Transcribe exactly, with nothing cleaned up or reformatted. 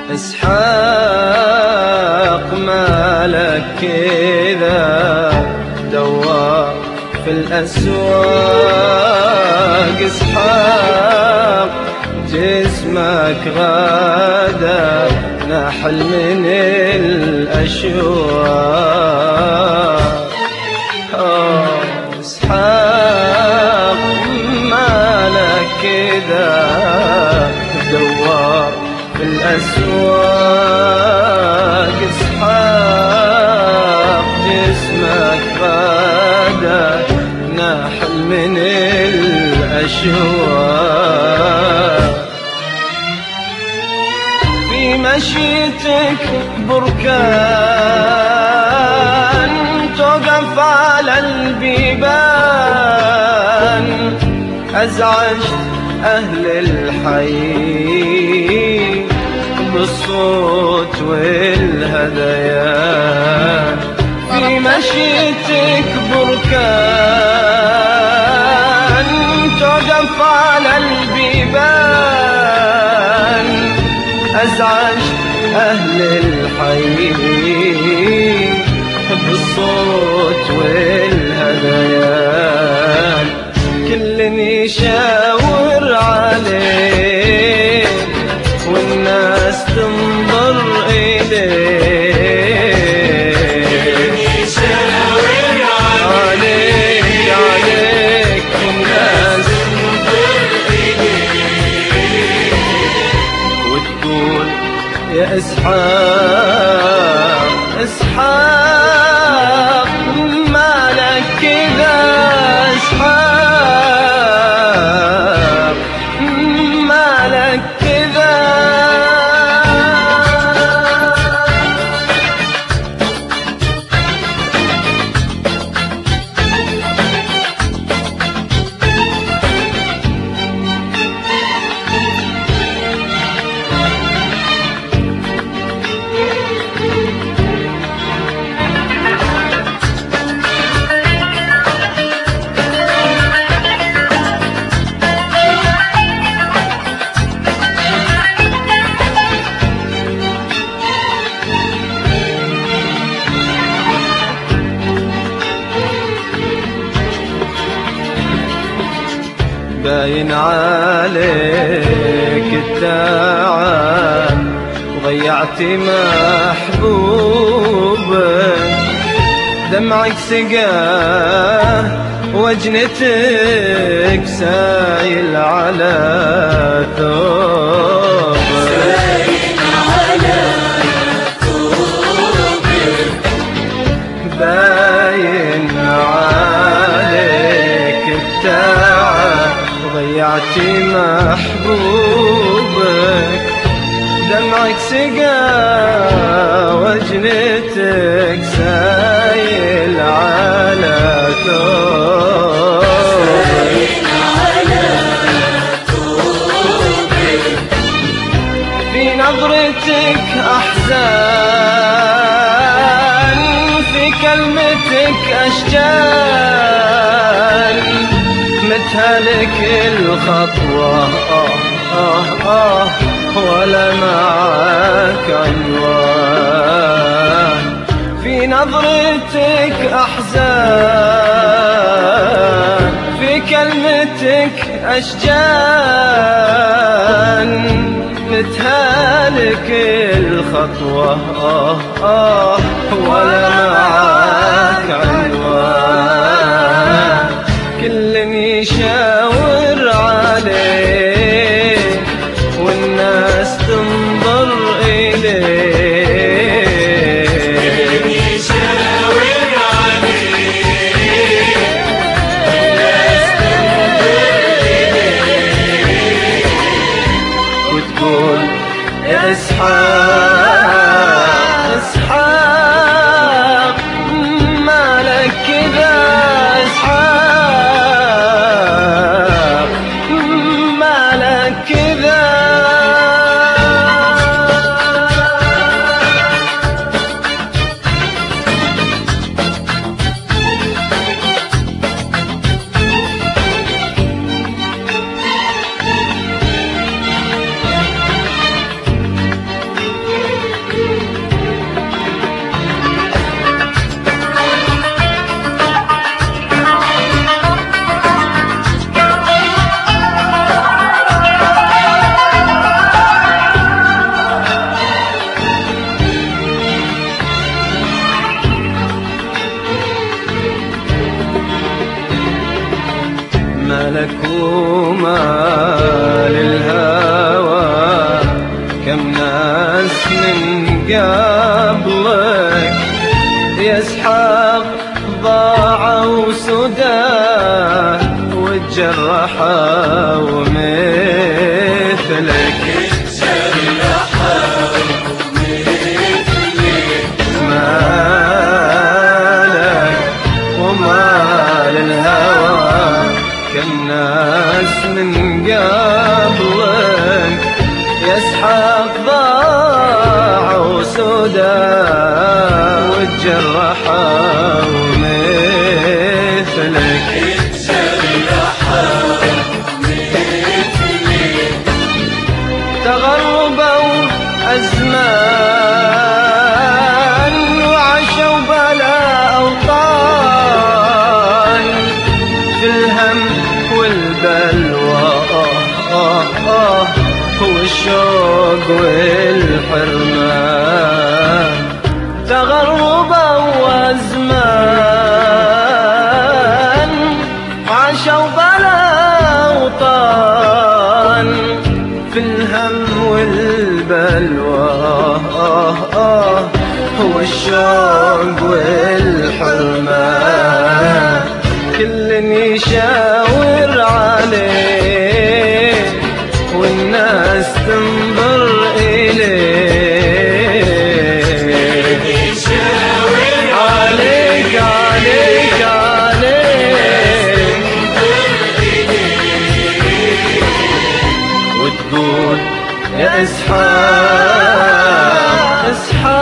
اسحاق مالك كذا دوار في الأسواق، اسحاق جسمك غدا نحل من الأشواق. اسحاق مالك كذا دوار في الأسواق، اسحاق جسمك غدا نحل من الأشواق. في مشيتك بركان توقف على البيبان، أزعجت أهل الحي بالصوت والهذيان. في مشيتك بركان توقف على البيبان، أزعجت أهل الحي بالصوت والهذيان. كل يشاور عليك والناس تنظر إليك، يشاور عليك عليك والناس تنظر إليك، وتقول يا إسحاق إسحاق مالك كذا، إسحاق مالك كذا. باين عليك التعب وضيعت محبوبك، دمعك سقاه وجنتك سايل على ثوبك، سايل على ثوبك. باين عليك التعب ضيعت محبوبك، دمعك سقى وجنتك سايل على ثوبك، في نظرتك أحزان، في كلمتك أشجان، متهلك الخطوة آه آه آه ولا معاك عنوان. في نظرتك أحزان، في كلمتك أشجان، متهالك الخطوة آه آه ولا معاك عنوان. كل يشاور عليك والناس تنظر إليك، يشاور عليك والناس تنظر إليك، وتقول يا إسحاق إسحاق مالك كذا، إسحاق مالك كذا. من قبلك يا اسحاق ضاعوا سداه وتجرحوا مثلك مالك ومال الهوى كالناس من قبلك يا اسحاق ضاعوا سداه وتجرحوا مثلك تغربوا أزمان وعاشوا بلا أوطان في الهم والبلوى آه آه آه والشوق والحرمان تغربوا أزمان وعاشوا بلا أوطان في الهم والبلوى آه آه هو الشوق والحرمان كل يشاور عليه والناس تنظر إليه يشاور عليك عليك عليك وتقول يا اسحاق اسحاق